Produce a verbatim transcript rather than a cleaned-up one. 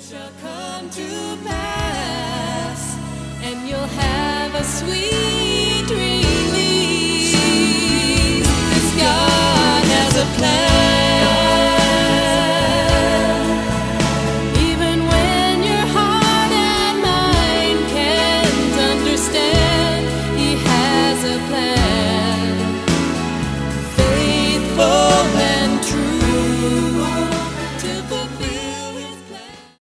shall come to pass, and you'll have a sweet